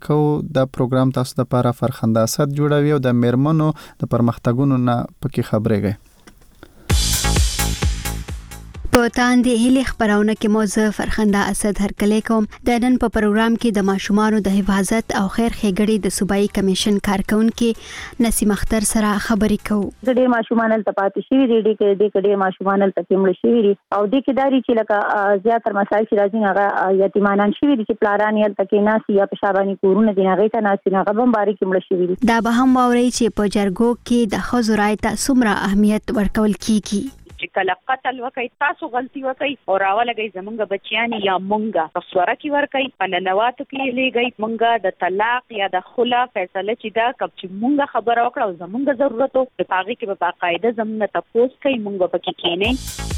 کو دا پروګرام تاسو د لپاره فرخنداسات جوړوي او د میرمنو د پرمختګونو نه پکې خبرېږي. په تاندې هلي خبرونه کې موضوع فرخنده اسد هرکلی کوم. د نن په پروګرام کې د ماشومانو د حفاظت او خیر ښېګړې د صوبایي کمیشن کارکونکو نسیم اختر سره خبرې کوو. ډېر ماشومان ته پاتې شوي دي، ډېر ماشومان ته کېمړ شوي دي او د کې داري چې لکه زیاتره مسایل چې راځي هغه یتیمانان شوي دي چې پلاران یې تکې ناسي یا په شاباني کورونه دي هغه ته ناسي هغه بمباري کېمړ شوي دي. دا به هم واوري چې په جرګو کې د ښځو رایې ته څومره اهمیت ورکول کیږي. چې کله قتل وکي تاسو غلطي وکي او راولګي زمونږ بچیان یا مونږه تصوره کی ورکي پننواتو کې لګي مونږه د طلاق یا د خلا فیصله چې دا کب چې مونږه خبره وکړو او زمونږ ضرورتو په پاغي کې په باقاعده زمونږ تاسو کوي مونږ پکې کېنه.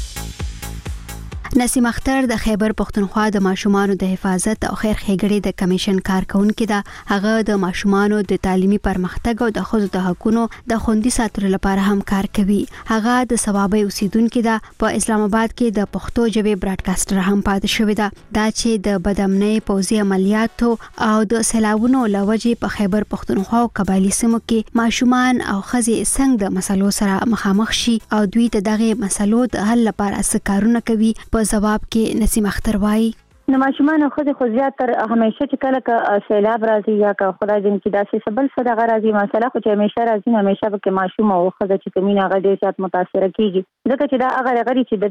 نسیم اختر د خیبر پختونخوا د ماشومانو د حفاظت او خیر ښېګړې د کمیشن کارکونکو ده. هغه د ماشومانو د تعلیمي پرمختګ او د ښځو د حقوقو د خوندي ساتلو لپاره هم کار کوي. هغه د ثوابي اوسیدونکو ده. په اسلام آباد کې د پښتو ژبې براډکاسټر هم پاتې شوی ده. دا چې د بدامنۍ پوځي عملیاتو او د سیلابونو لوجې په خیبر پختونخوا او قبایلی سیمو کې ماشومان او ښځې څنګه د مسلو سره مخامخ شي او دوی د دغه مسلو د حل لپاره څه کارونه کوي. په جواب کې نسیم اختر وایي نو ماشومان خو خو زیاتر همیشه چې کله سیلاب راځي یا که خدای دې چې داسې سبل صدغه راځي مسله خو چې همیشه راځي همیشه به کې ماشوم او خدای چې کمینه هغه ډېر زیات متاثر کیږي ځکه چې دا هغه غړي چې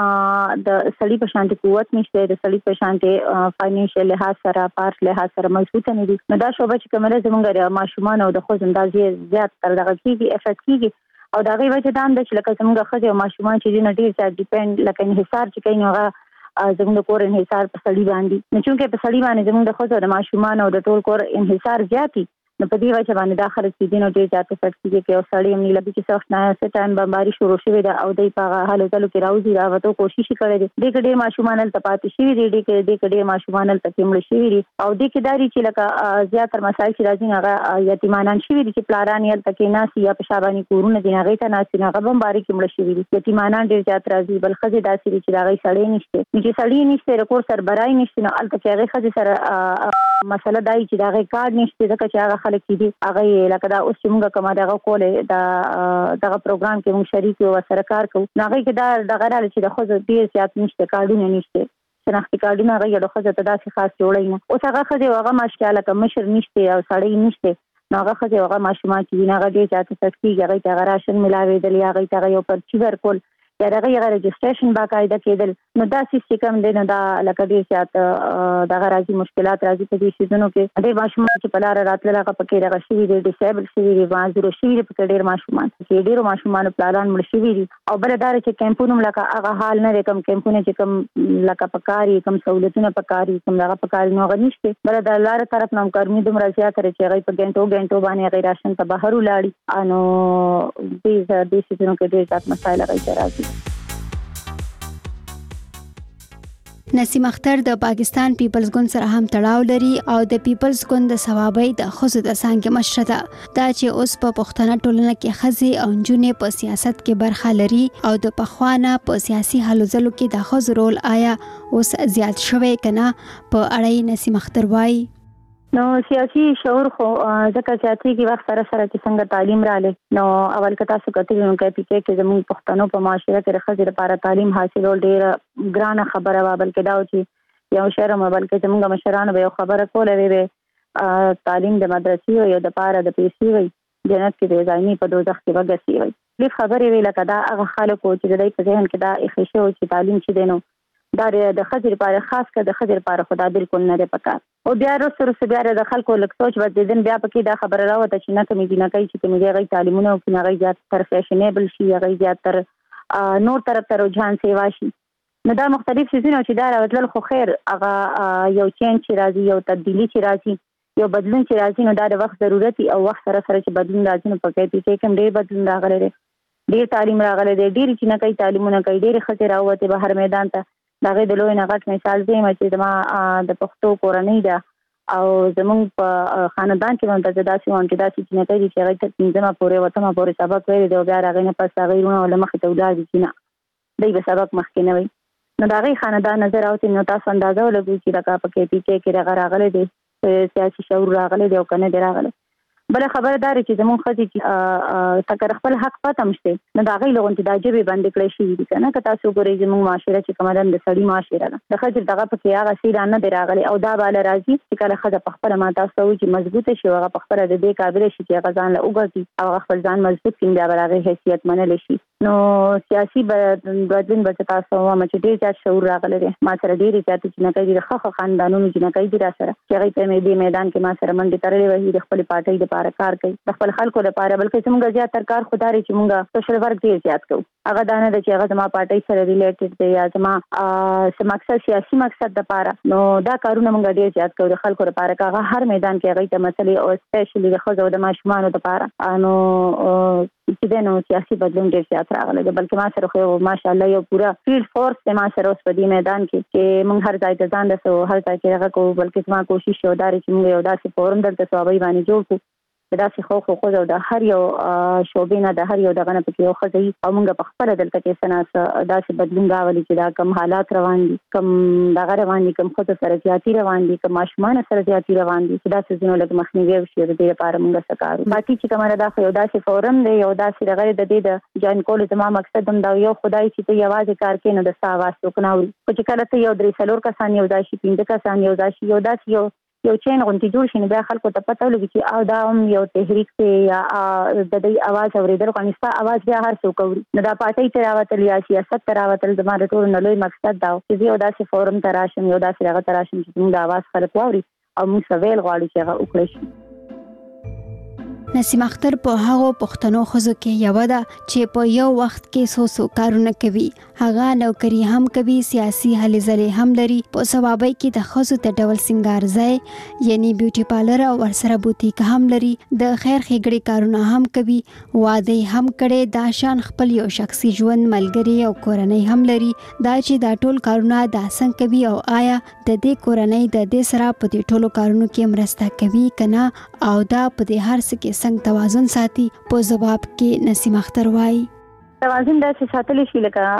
د سړي په شانتي قوت نشته د سړي په شانتي فاینانشل لحاظ سره پارس لحاظ سره مضبوط نه دي نو دا شوبه چې کومه زمونږ ماشومان او د خو اندازې زیات تر دغه کیږي افیکټ کیږي او دا غي وجه دا د چې لکه څنګه خځه او ماشومان چې نه ډیر ځای ډیپند لکه انحصار چې کوي نو زموږ کور انحصار په سړی باندې نو چې په سړی باندې زموږ د خځو د ماشومان او د ټول کور انحصار زیاتی نو په دې وجه باندې داخله چې دینو ډیر زیات افیکټ کیږي چې او سړی هم لږ چې سخت نه سه ټایم بمباري شروع شوه دا او د په حالو تلو کې راوځي راوته کوشش کړي دي د ډیر ماشومان ته پاتې شي دي د ډیر ماشومان ته کېمړ شي دي او د کې داري چې لکه زیاتره مسایل چې راځي هغه یتیمانان شي دي چې پلاران یې تکې ناسي یا په شاباني کورونه دي هغه ته ناسي هغه بمباري کېمړ شي دي یتیمانان ډیر زیات راځي بل خځه داسي چې هغه سړی نشته چې سړی نشته رکور سر برای نشته نو البته هغه خځه سره مسله دای چې هغه کار نشته ځکه چې هغه خلک دي هغه لکه دا اوس چې موږ کومه دغه کوله دغه پروګرام کې موږ شریک یو سره کار کوو نو هغه کې دا دغه راځي چې د خو ډیر زیات نشته کارونه نشته شناختی کارونه هغه د خو ته داسې خاص جوړی نه اوس هغه خځه هغه مشکله کوم مشر نشته او سړی نشته نو هغه خځه هغه ماشومان چې هغه ډیر زیات تفکیږي هغه ته راشن ملاوي دلی هغه ته یو پرچی ورکول یا دغه رجسټریشن باقاعده کېدل نو دا سیستم دی نو دا لکه ډیر زیات دغه راځي مشکلات راځي په دې سيزونو کې ډېر ماشومان چې په لار راتلل هغه پکې دغه شي دي ډیسیبل شي دي معذور شي دي په ډېر ماشومان چې ډېر ماشومان پلان مړ شي دي او بل دار چې کیمپونو لکه هغه حال نه کم کیمپونه چې کم لکه پکاري کم سہولتونه پکاري کم دغه پکاري نو غنيشته بل د لار طرف نام کارمي دومره زیات لري چې هغه په ګنټو باندې غیر راشن ته بهر ولاړي انو دې سيزونو کې ډېر زیات مسایل راځي. نسیم اختر د پاکستان پیپلز ګوند سره هم تړاو لري او د پیپلز ګوند د ثوابي د خصوصي د څنګه مشره ده دا چې اوس په پښتنه ټولنه کې خزي او جنې په سیاست کې برخه لري او د پخوانه په سیاسي حل ځلو کې د خزو رول آیا اوس زیات شوی کنه په اړه نسیم اختر وایي نو سیاسي شعور خو ځکه چې کې وخت سره چې څنګه تعلیم رااله نو اول کته څه کتل نو کې زموږ پښتنو په معاشره کې خزر لپاره تعلیم حاصلول ډیر ګرانه خبره و بلکې دا چې یو شهر مو بلکې زموږ مشرانو به خبره کوله وي تعلیم د مدرسې او د لپاره د پیسې وي جنت کې د ځای په دوزخ کې وګرځي وي لږ خبرې وی لکه دا هغه خلکو چې د دې په ذهن کې دا اخیشه او چې تعلیم چې دینو دا د خزر لپاره خاص کر د خزر لپاره خدا بالکل نه دی پکار او بیا وروسته بیا د خلکو لک سوچ بدلین بیا پکې دا خبره راوته چې نه کومې دي نه کوي چې کومې غي تعلیمونه او نه غي زیات تر فیشنیبل شي غي زیات تر نور طرف ته رجحان سیوا شي نو دا مختلف شیزونه چې دا راوتل خو خیر هغه یو چینج چې راځي یو تبدیلی چې راځي یو بدلون چې راځي نو دا د وخت ضرورت او وخت سره چې بدلون راځي نو پکې چې کوم ډیر بدلون راغلی دی ډیر تعلیم راغلی دی ډیر چې نه کوي تعلیمونه کوي ډیر خطر راوته بهر میدان ته دغه د لوی نه غټ مثال دی چې ما د پښتو کورنۍ ده او زمونږ په خاندان کې مونږ ته داسې وانه چې نه کوي چې هغه ته پنځمه پورې وته ما پورې سبق ویل دی او بیا هغه نه پس هغه ورونه ولمخ ته ولاړ دي نه دی به سبق مخکې نه وي نو دا غي خاندان نظر اوته نو تاسو اندازه ولګوي چې دا په کې کې راغلي دي سیاسي شعور راغلی دی او کنه دی راغلی. بل خبردار چې زمون خدي چې تکر خپل حق پاتم شته نو دا غي لغون چې دا جبه باندې کړی شي دي کنه که تاسو ګورئ زمون معاشره چې کومه د سړی معاشره ده د خځې دغه پکې هغه سیده نه دی راغلی او دا بل راځي چې کله خځه په خپل ما تاسو چې مضبوطه شي هغه په خپل د دې قابل شي چې هغه ځان له وګړي او خپل ځان مضبوط کړي دا برابر حیثیت منل شي. نو سیاسي بدلون به تاسو هم چې ډیر ځات شعور راغلی دی ما سره ډیر ځات چې نه کوي د خخ خاندانونو چې نه کوي د را سره چې هغه په دې میدان کې ما سره منډي ترلې وهي د خپل پارټي د لپاره کار کوي د خپل خلکو لپاره بلکې څنګه زیات تر کار خدای چې موږ سوشل ورک ډیر زیات کوو هغه دانه د چې هغه زما پارټي سره ریلیټډ دی یا زما سم مقصد سیاسي مقصد د لپاره نو دا کارونه موږ ډیر زیات کوو د خلکو لپاره هغه هر میدان کې هغه ته مسلې او سپیشلی د خځو د ماشومان لپاره نو چې دنو سیاسي بدلون ډیر زیات راغلی دی بلکې ما سره خو ماشاءالله یو پورا فیلډ فورس ته ما سره اوس په دې میدان کې موږ هر ځای ته ځان رسو هر ځای کې هغه کوو بلکې ما کوشش وکړ چې موږ یو داسې فورم دلته صوابي باندې جوړ کړو دا چې خو د هر یو شوبې نه د هر یو دغه نه پکې یو خځې او موږ په خپل دلته کې سناس داسې بدلون راولي چې دا کم حالات روان دي کم دغه روان دي کم خود سره زیاتی روان دي کم ماشومان سره زیاتی روان دي چې دا څه زینو لګ مخنیوي وشي د دې لپاره موږ سکارو باقي چې کومه دا خو یو داسې فورم دی یو داسې دغه د دې د جوائن کول زما مقصد هم دا یو خدای چې ته یوازې کار کې نه د ساواز وکناوي چې کله ته یو درې څلور کسان یو داسې 15 کسان یو داسې یو چین غونډې جوړ شي نو بیا خلکو ته پته ولګي چې او دا هم یو تحریک دی یا د دې आवाज اوریدل غوښتنه आवाज بیا هر څوک اوري نو دا پارټي ته راوتل یا سیاست ته راوتل د ماره ټول نه لوی مقصد دا چې یو داسې فورم ته راشم یو داسې هغه ته راشم چې موږ د आवाज خلک واوري او موږ سویل غواړو چې هغه وکړي شي. نسیم اختر په هغه پښتنو خزو کې یو ده چې په یو وخت کې سو کارونه کوي هغه نوکری هم کوي سیاسي هلې ځلې هم لري په ثوابي کې د خزو ته ډول سنگار ځای یعنی بیوټي پارلر او ورسره بوتیک هم لري د خیر ښېګړې کارونه هم کوي واده هم کړي دا شان خپل یو شخصي ژوند ملګری او کورنۍ هم لري دا چې دا ټول کارونه د څنګه کوي او آیا د دې کورنۍ د دې سره په دې ټولو کارونو کې مرسته کوي کنه او دا په دې هر څه کې څنګه توازن ساتي په جواب کې نسیم اختر وایي توازن دا چې ساتل شي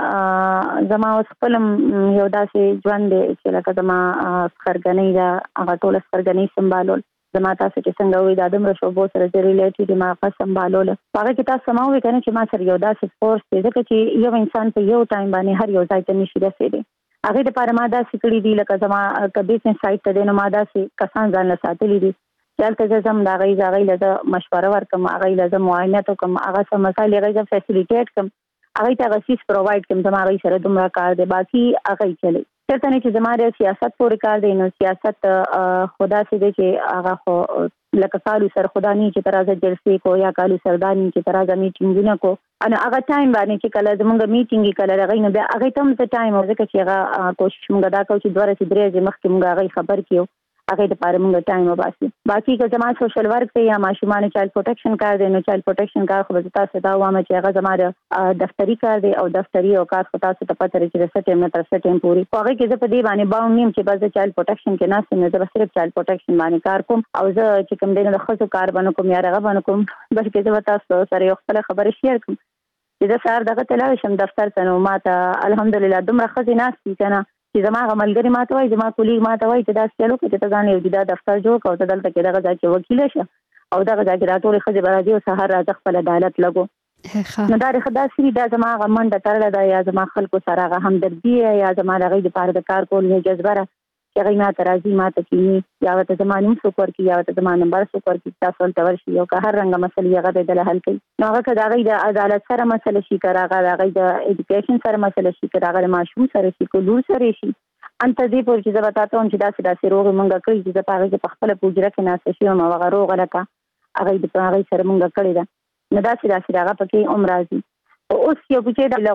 لکه زما اوس خپل یو داسې ژوند دی چې لکه زما خرګنۍ دا هغه ټول خرګنۍ سمبالول زما تاسو چې څنګه وي دا د مرشو بو سره ریلیټډ ما خاص سمبالول هغه کې تاسو سماوي کنه چې ما سره یو داسې فورس دی چې یو انسان په یو ټایم باندې هر یو ځای ته نشي رسیدي هغه د پاره ما دا سکړی دی لکه زما کبي سن سایت ته نو ما دا سي کسان ځان ساتلی دي چلته زم دا غي له مشوره ورکم هغه له معاینات کوم هغه سم مسایل غي فیسیلیټیټ کوم هغه ته غسیس پروواید کوم زما غي سره دومره کار دی باقي هغه چلی چرته نه چې زما د سیاست پورې کار دی نو سیاست خدا سي دی چې هغه خو لکه کالو سر خدا نه چې ترازه جلسې کو یا کالو سردانی چې ترازه میټینګونه کو انا هغه ټایم باندې چې کله زمونږ میټینګ کله راغی نو بیا هغه ته هم ټایم ورکړي چې هغه کوشش موږ دا کوو چې دوره چې درې مخکې موږ هغه خبر کیو هغه د پاره موږ ټایم وباسي باقي که زما سوشل ورک ته یا ماشومان چایلډ پروټیکشن کار دی نو چایلډ پروټیکشن کار خو تاسو دا وامه چې هغه زما دفتری کار دی او دفتری او کار خو تاسو ته پته لري چې څه ټیم نه تر څه ټیم پوری هغه کې زه په دې باندې باوند نیم چې بس چایلډ پروټیکشن کې نه سم زه صرف چایلډ پروټیکشن باندې کار کوم او زه چې کوم دینه د خصو کار باندې کوم یا هغه باندې کوم بلکې زه تاسو سره یو خپل خبره شیر کوم چې زه سار دغه تلاوي شم دفتر ته نو ماته الحمدلله دومره خزینه ناس کنه چې زما غملګری ماته وای زما کولیګ ماته وای چې دا سیالو کې ته ځان یو د دفتر جوړ کاوه ته دلته کې دغه ځای کې وکیل شه او دغه ځای کې راټول خځې برادي او سحر راځ خپل عدالت لګو نو دا خدا سری دا زما غمنده ترله دا یا زما خلکو سره غ همدردی یا زما دغه د پاره د کار کول نه جذبره چې غي ماته راځي ماته کینی یا ته زما نوم څوک ورکی یا ته زما نمبر څوک ورکی تاسو ته ورشي او که هر رنګه مسلې هغه به د حل کوي نو هغه که دا غي د عدالت سره مسله شي کراغه دا غي د اډوکیشن سره مسله شي کراغه ماشوم سره شي کولور سره شي انت دې پور چې زه وتاته هم چې داسې روغ مونږه کړی چې زه پاره په خپل پوجره کې ناسه شي ما هغه روغ لکه هغه د هغه سره مونږه کړی دا نو داسې هغه پکې عمرازي اوس یو بچی د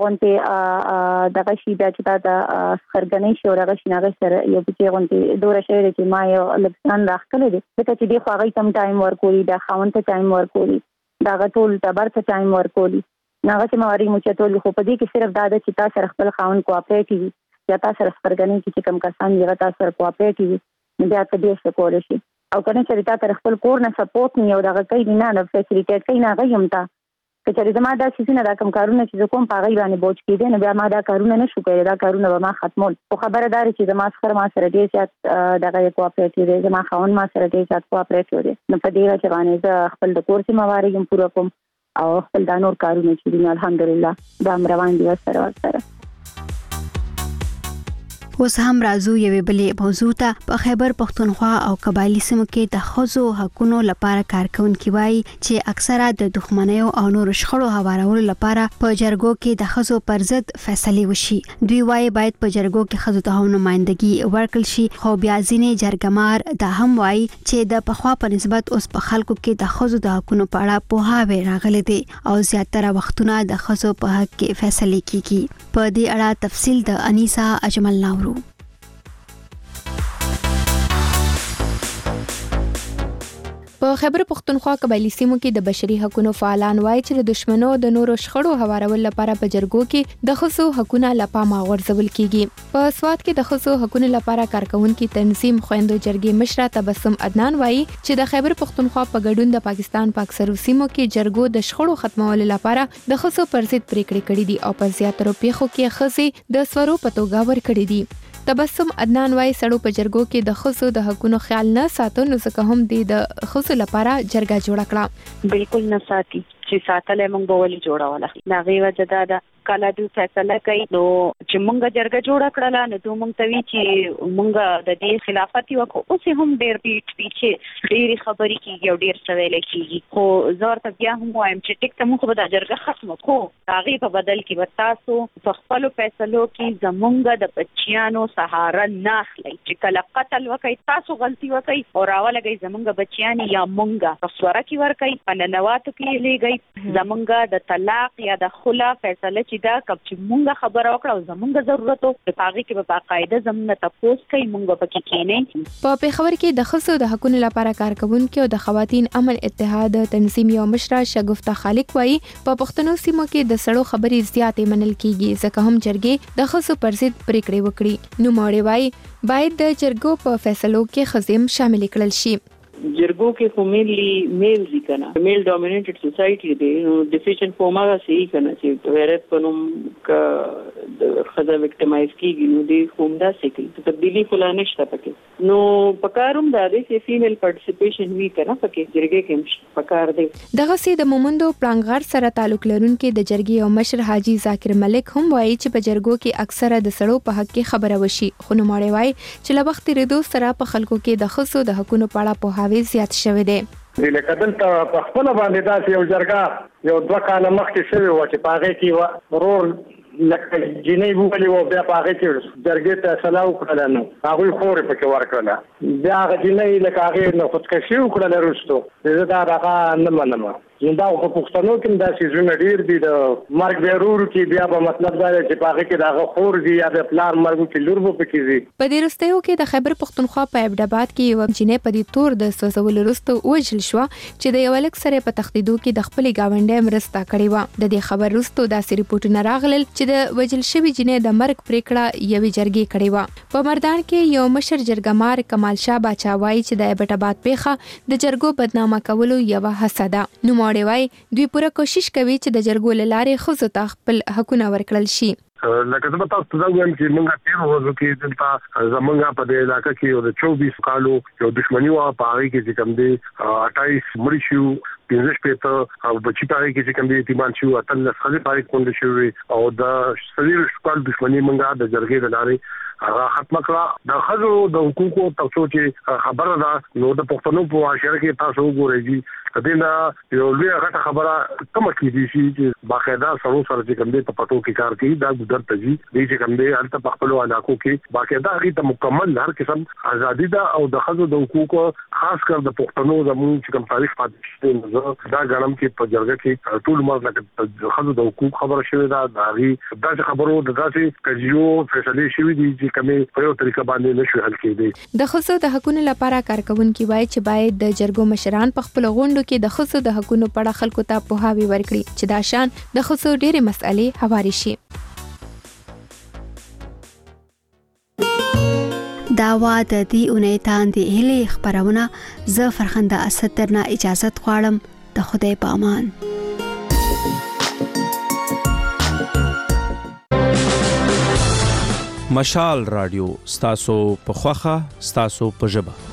لغونته دغه شي دا چې دا خرګنۍ شو راغ شناغه سره یو بچی غونته دوره شوی چې ما یو لکسان راخلې دي ځکه چې دی خو هغه کم ټایم ورکولي دا خاون ته ټایم ورکولي دا غټول تبر ته ټایم ورکولي ناغه چې موري مچتول خو په دې کې صرف دا چې تاسو خپل خاون کوآپریټ یا تاسو سره خبرګنې چې کوم کسان یې تاسو سره کوآپریټ بیا ته دې څه کول شي او کنه چې تاسو خپل کور نه سپورټ نه یو دغه کوي نه فیسیلیټیټ کوي نه غیم تا کچې زما دا سيزونه دا کوم کارونه چې کوم په غي باندې بوج کېده نو بیا ما دا کارونه نشو کولای دا کارونه به ما ختمول خو خبردار چې زما سره ډیر زیات دغه کوآپریټیو دی زما خاون ما سره ډیر زیات کوآپریټیو دی نو په دې وجه باندې زه خپل د کورس موارد پوره کوم او خپل د نور کارونه چې دي الحمدلله دا روان دي سره اوس هم راځو یوې بلې موضوع ته په خیبر پښتونخوا او قبایلی سیمو کې د ښځو حقوقو لپاره کارکونکي وایي چې اکثره د دښمنیو او نور شخړو هوارولو لپاره په جرګو کې د ښځو پر ضد فیصله وشي دوی وایي باید په جرګو کې ښځو ته نمائندګي ورکړل شي خو بیا ځینې جرګمار دا هم وایي چې د پخوا په نسبت اوس په خلکو کې د ښځو د حقوقو په اړه پوهاوی راغلی دی او زیاتره وختونه د ښځو په حق کې فیصله کیږي په دې اړه تفصیل د انیسا اجمل ناورو په خیبر پښتونخوا قبایلی سیمو کې د بشري حقوقو فعالان وایي چې د دشمنو د نورو شخړو هوارول لپاره په جرګو کې د ښځو حقوقو لپاره غورځول کیږي په سواد کې د ښځو حقوقو لپاره کارکونکو تنظیم خويندو جرګې مشره تبسم عدنان وایي چې د خیبر پښتونخوا په ګډون د پاکستان په اکثرو سیمو کې جرګو د شخړو ختمولو لپاره د ښځو پر ضد پریکړې کړې دي او په زیاترو پیښو کې ښځې د سورو په توګه ورکړې دي تبسم عدنان وایي سړو په جرګو کې د ښځو د حقوقو خیال نه ساتو نو ځکه هم د ښځو لپاره جرګه جوړ کړه بالکل نه ساتي چې ساتلې موږ به ولې جوړوله دا غي وجه دا کله دوی فیصله کوي نو چې مونږه جرګه جوړه کړله نو دوی مونږ ته وی چې مونږه د دې خلافت وکړو اوس هم ډېر پیچھے ډېری خبرې کیږي او ډېر سوال کیږي خو زور ته بیا هم وایم چې ټیک ته مونږ به د جرګه ختم کو هغه په بدل کې وتاسو په خپل فیصلو کې زمونږه د بچیانو سهارا ناخلي چې کله قتل وکړي تاسو غلطي وکړي او راولګي زمونږه بچیان یا مونږه رسوره کی ور کوي پننواتو کې لګي زمونږه د طلاق یا د خلا فیصله چې دا کب چې مونږه خبره وکړو زمونږه ضرورت او په هغه کې به باقاعده زمونږه تاسو کوي مونږ په کې کېنه په پیښور کې د ښځو د حقوقو لپاره کارکونکو او د خواتین امن اتحاد تنظیم یو مشره شګفته خالق وایي په پښتنو سیمو کې د سړو خبرې زیاتې منل کیږي ځکه هم جرګې د ښځو پر ضد پریکړې وکړي نو موري وایي باید د جرګو په فیصلو کې ښځې شامل کړل شي جرګو کې خو میل دي کنه میل ډومینیټډ سوسایټي دی نو ډیسیژن فورمه صحیح کنه چې غیرت پنوم کا د خزه وکټمایز کیږي نو دی کومدا سکی تبدیلی فلانه نشته پکې نو پکاروم دا دی چې فیمیل پارټیسیپیشن وی کنه پکې جرګې کې پکار دی دغه سي د مومندو پلانغار سره تعلق لرونکي د جرګې او مشر حاجی ذاکر ملک هم وایي چې په جرګو کې اکثره د سړو په حق کې خبره وشي خو نو مړی وایي چې له وخت ریدو سره په خلکو کې د ښځو د حقوقو په اړه په زیات شوی دی لکه دلته په خپل باندې داسې یو جرګه یو 2 کاله مخکې شوی و چې پاغه کې ورور لکه جنې وولي و بیا پاغه کې جرګې ته سلام وکړل نو هغه خورې پکې ورکړل بیا هغه جنې لکه هغه نو خودکشي وکړل وروسته زه دا هغه نه منم دا په پښتنو کې دا سيزونه ډیر دي د مرګ ضرور کې بیا په مطلب دا چې پاغه کې دا خور دي یا د پلان مرګ کې لور وو پکې دي په دې رستيو کې د خیبر پښتونخوا په ابداباد کې یو جنې په دې تور د سوزول رستو وجل شو چې د یو لک سره په تخدیدو کې د خپل گاونډي مرسته کړې و د دې خبر رستو د ریپورټونه راغلل چې د وجل شوی جنې د مرګ پریکړه یوې جرګې کړې و په مردان کې یو مشر جرګمار کمال شاه باچاوي چې د ابداباد پیخه د جرګو بدنامه کولو یو حسده نو وای دوی پوره کوشش کوي چې د جرګو لارې ښځو ته خپل حقوقونه ورکړل شي لکه څه تاسو ته وایم چې موږ تیر ورځو کې دلته زمونږ په دې علاقې کې د 24 کالو یو دښمنی و په هغه کې چې کوم دی 28 مړي شو 15 پېته او بچی په هغه کې چې کوم دی ایمان شو اتل خالي پاره کوند شوی او د سړي شکل دښمنی موږ د جرګې د لارې ختم کړه د خزو د حقوقو تاسو چې خبره ده نو د پښتنو په معاشره کې تاسو وګورئ دینه یو لوی غټه خبره کوم کې دي چې باقاعده سره چې کوم دی په پټو کې کار کوي دا ګذر تجي دي چې کوم دی البته په خپل علاقو کې باقاعده هغه ته مکمل هر قسم ازادي ده او د خزو د حقوقو خاص کر د پښتنو زموږ چې کوم تاریخ پاتې دا غنم کې په جرګه کې ټول مرګ د خزو د حقوق خبره شوې ده دا غي خبرو د داسې کجیو فیصله شوې دي چې کومه په یو طریقه باندې نشو حل کېدی د خزو د حقوقو لپاره کارکونکو وایي چې باید د جرګو مشران په خپل غونډو کې د خصو د حقوقو په اړه خلکو ته پوهاوی ورکړي چې دا شان د خصو ډېرې مسئلې هواري شي دا وا د دې اونۍ تاندې هلي خبرونه زه فرخنده اسد درنه اجازه غواړم د خدای په امان مشال رادیو ستاسو په خوخه ستاسو په ژبه.